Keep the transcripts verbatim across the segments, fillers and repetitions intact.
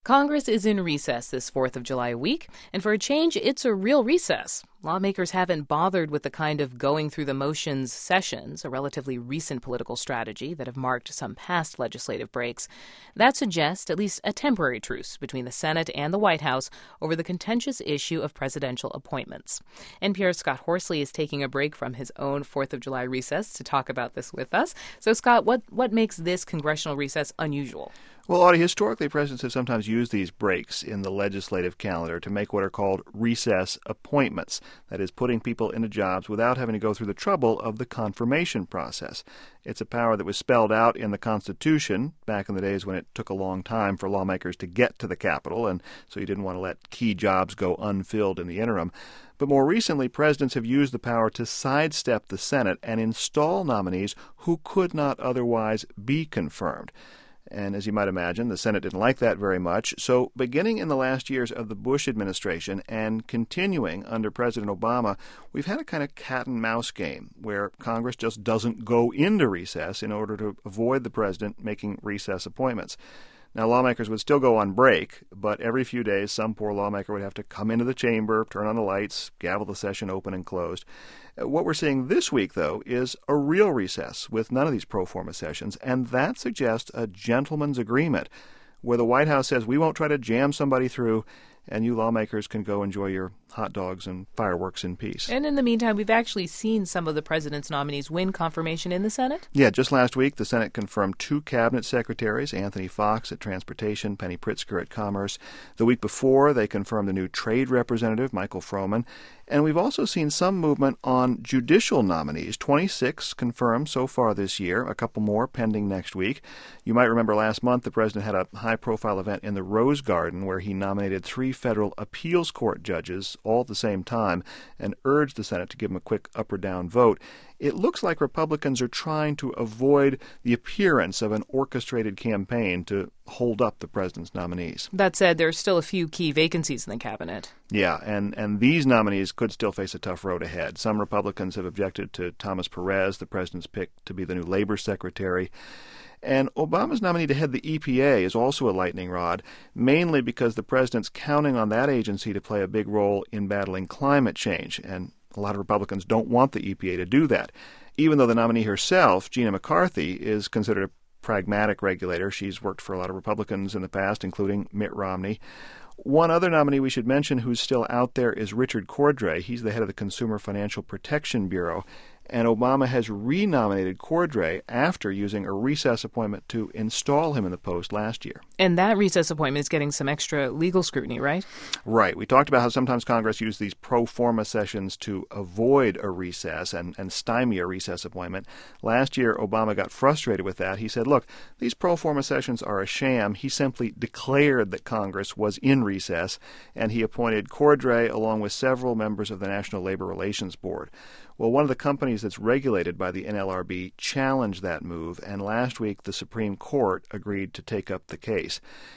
Congress is in recess this fourth of July week, and for a change, it's a real recess. Lawmakers haven't bothered with the kind of going through the motions sessions, a relatively recent political strategy that have marked some past legislative breaks. That suggests at least a temporary truce between the Senate and the White House over the contentious issue of presidential appointments. N P R's Scott Horsley is taking a break from his own fourth of July recess to talk about this with us. So, Scott, what, what makes this congressional recess unusual? Well, Audie, historically, presidents have sometimes used these breaks in the legislative calendar to make what are called recess appointments. That is, putting people into jobs without having to go through the trouble of the confirmation process. It's a power that was spelled out in the Constitution back in the days when it took a long time for lawmakers to get to the Capitol, and so you didn't want to let key jobs go unfilled in the interim. But more recently, presidents have used the power to sidestep the Senate and install nominees who could not otherwise be confirmed. And as you might imagine, the Senate didn't like that very much. So beginning in the last years of the Bush administration and continuing under President Obama, we've had a kind of cat and mouse game where Congress just doesn't go into recess in order to avoid the president making recess appointments. Now, lawmakers would still go on break, but every few days, some poor lawmaker would have to come into the chamber, turn on the lights, gavel the session open and closed. What we're seeing this week, though, is a real recess with none of these pro forma sessions, and that suggests a gentleman's agreement where the White House says we won't try to jam somebody through, and you lawmakers can go enjoy your hot dogs and fireworks in peace. And in the meantime, we've actually seen some of the president's nominees win confirmation in the Senate? Yeah, just last week, the Senate confirmed two cabinet secretaries, Anthony Foxx at Transportation, Penny Pritzker at Commerce. The week before, they confirmed the new trade representative, Michael Froman. And we've also seen some movement on judicial nominees, twenty-six confirmed so far this year, a couple more pending next week. You might remember last month the president had a high-profile event in the Rose Garden where he nominated three federal appeals court judges all at the same time and urged the Senate to give him a quick up or down vote. It looks like Republicans are trying to avoid the appearance of an orchestrated campaign to hold up the president's nominees. That said, there are still a few key vacancies in the cabinet. Yeah, and, and these nominees could still face a tough road ahead. Some Republicans have objected to Thomas Perez, the president's pick to be the new labor secretary. And Obama's nominee to head the E P A is also a lightning rod, mainly because the president's counting on that agency to play a big role in battling climate change. And a lot of Republicans don't want the E P A to do that. Even though the nominee herself, Gina McCarthy, is considered a pragmatic regulator. She's worked for a lot of Republicans in the past, including Mitt Romney. One other nominee we should mention who's still out there is Richard Cordray. He's the head of the Consumer Financial Protection Bureau. And Obama has renominated Cordray after using a recess appointment to install him in the post last year. And that recess appointment is getting some extra legal scrutiny, right? Right. We talked about how sometimes Congress used these pro forma sessions to avoid a recess and, and stymie a recess appointment. Last year, Obama got frustrated with that. He said, look, these pro forma sessions are a sham. He simply declared that Congress was in recess, and he appointed Cordray along with several members of the National Labor Relations Board. Well, one of the companies that's regulated by the N L R B challenged that move, and last week the Supreme Court agreed to take up the case.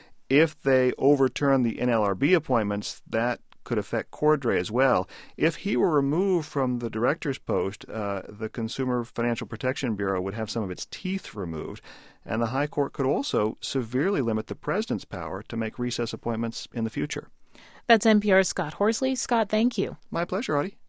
If they overturn the N L R B appointments, that could affect Cordray as well. If he were removed from the director's post, uh, the Consumer Financial Protection Bureau would have some of its teeth removed, and the High Court could also severely limit the president's power to make recess appointments in the future. That's N P R's Scott Horsley. Scott, thank you. My pleasure, Audie.